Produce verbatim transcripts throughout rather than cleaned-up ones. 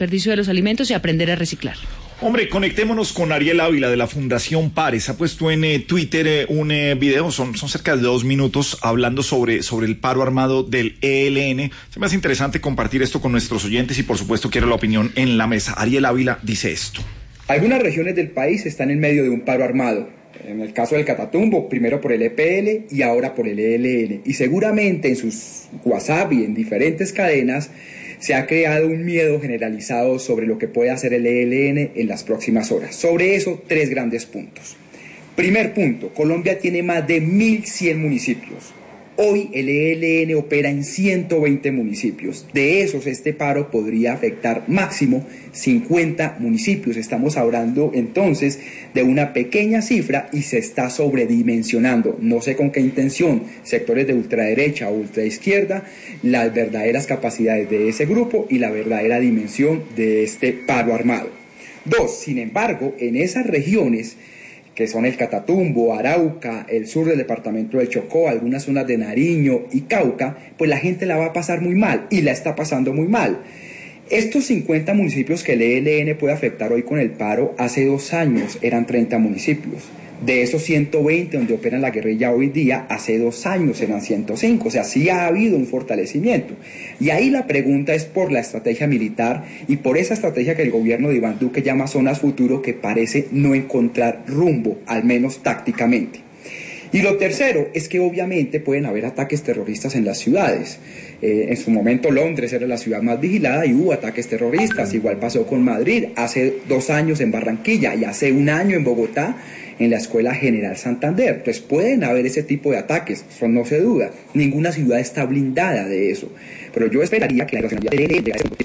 desperdicio de los alimentos y aprender a reciclar. Hombre, conectémonos con Ariel Ávila de la Fundación Pares. Ha puesto en eh, Twitter eh, un eh, video, son, son cerca de dos minutos, hablando sobre, sobre el paro armado del E L N. Se me hace interesante compartir esto con nuestros oyentes y por supuesto quiero la opinión en la mesa. Ariel Ávila dice esto. Algunas regiones del país están en medio de un paro armado. En el caso del Catatumbo, primero por el E P L y ahora por el E L N. Y seguramente en sus WhatsApp y en diferentes cadenas se ha creado un miedo generalizado sobre lo que puede hacer el E L N en las próximas horas. Sobre eso, tres grandes puntos. Primer punto, Colombia tiene más de mil cien municipios. Hoy el E L N opera en ciento veinte municipios. De esos, este paro podría afectar máximo cincuenta municipios. Estamos hablando entonces de una pequeña cifra y se está sobredimensionando. No sé con qué intención, sectores de ultraderecha o ultraizquierda, las verdaderas capacidades de ese grupo y la verdadera dimensión de este paro armado. Dos, sin embargo, en esas regiones que son el Catatumbo, Arauca, el sur del departamento del Chocó, algunas zonas de Nariño y Cauca, pues la gente la va a pasar muy mal y la está pasando muy mal. Estos cincuenta municipios que el E L N puede afectar hoy con el paro, hace dos años eran treinta municipios. De esos ciento veinte donde opera la guerrilla hoy día, hace dos años eran ciento cinco, o sea, sí ha habido un fortalecimiento. Y ahí la pregunta es por la estrategia militar y por esa estrategia que el gobierno de Iván Duque llama zonas futuro, que parece no encontrar rumbo, al menos tácticamente. Y lo tercero es que obviamente pueden haber ataques terroristas en las ciudades. Eh, en su momento Londres era la ciudad más vigilada y hubo ataques terroristas, igual pasó con Madrid, hace dos años en Barranquilla y hace un año en Bogotá, en la Escuela General Santander. Entonces pueden haber ese tipo de ataques, eso no se duda. Ninguna ciudad está blindada de eso. Pero yo esperaría que la racionalidad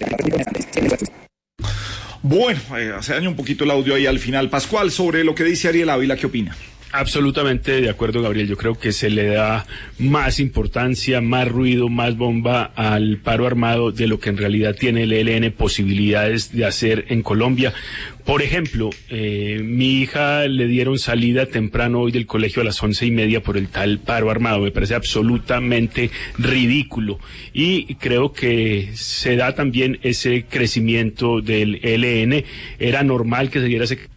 de... Bueno, eh, se daña un poquito el audio ahí al final. Pascual, sobre lo que dice Ariel Ávila, ¿qué opina? Absolutamente de acuerdo, Gabriel. Yo creo que se le da más importancia, más ruido, más bomba al paro armado de lo que en realidad tiene el E L N posibilidades de hacer en Colombia. Por ejemplo, eh, mi hija le dieron salida temprano hoy del colegio a las once y media por el tal paro armado. Me parece absolutamente ridículo. Y creo que se da también ese crecimiento del E L N. Era normal que se diera ese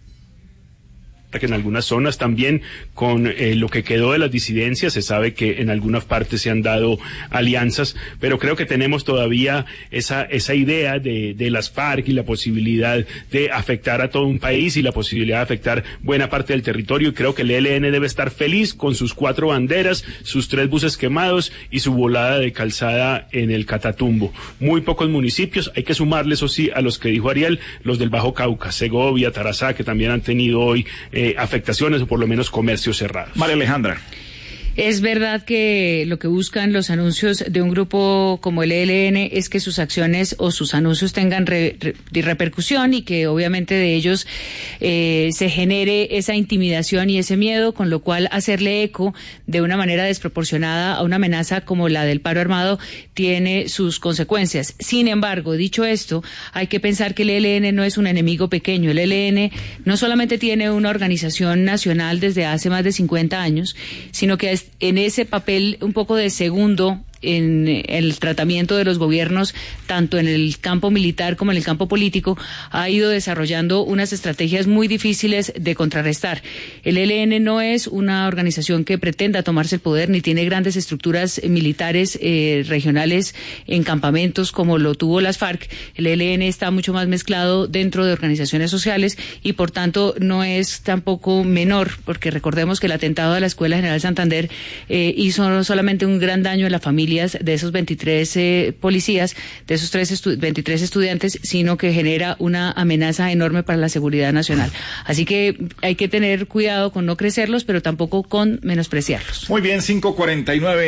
que en algunas zonas también con eh, lo que quedó de las disidencias, se sabe que en algunas partes se han dado alianzas, pero creo que tenemos todavía esa esa idea de, de las FARC y la posibilidad de afectar a todo un país y la posibilidad de afectar buena parte del territorio, y creo que el E L N debe estar feliz con sus cuatro banderas, sus tres buses quemados y su volada de calzada en el Catatumbo. Muy pocos municipios, hay que sumarle, eso sí, a los que dijo Ariel, los del Bajo Cauca, Segovia, Tarazá, que también han tenido hoy Eh, afectaciones o por lo menos comercios cerrados. María Alejandra. Es verdad que lo que buscan los anuncios de un grupo como el E L N es que sus acciones o sus anuncios tengan re, re, repercusión y que obviamente de ellos eh, se genere esa intimidación y ese miedo, con lo cual hacerle eco de una manera desproporcionada a una amenaza como la del paro armado tiene sus consecuencias. Sin embargo, dicho esto, hay que pensar que el E L N no es un enemigo pequeño. El E L N no solamente tiene una organización nacional desde hace más de cincuenta años, sino que es en ese papel un poco de segundo en el tratamiento de los gobiernos, tanto en el campo militar como en el campo político, ha ido desarrollando unas estrategias muy difíciles de contrarrestar. El E L N no es una organización que pretenda tomarse el poder, ni tiene grandes estructuras militares eh, regionales en campamentos como lo tuvo las FARC. El E L N está mucho más mezclado dentro de organizaciones sociales y por tanto no es tampoco menor, porque recordemos que el atentado de la Escuela General Santander eh, hizo no solamente un gran daño a la familia de esos veintitrés eh, policías, de esos tres estu- veintitrés estudiantes, sino que genera una amenaza enorme para la seguridad nacional. Así que hay que tener cuidado con no crecerlos, pero tampoco con menospreciarlos. Muy bien, cinco cuarenta y nueve.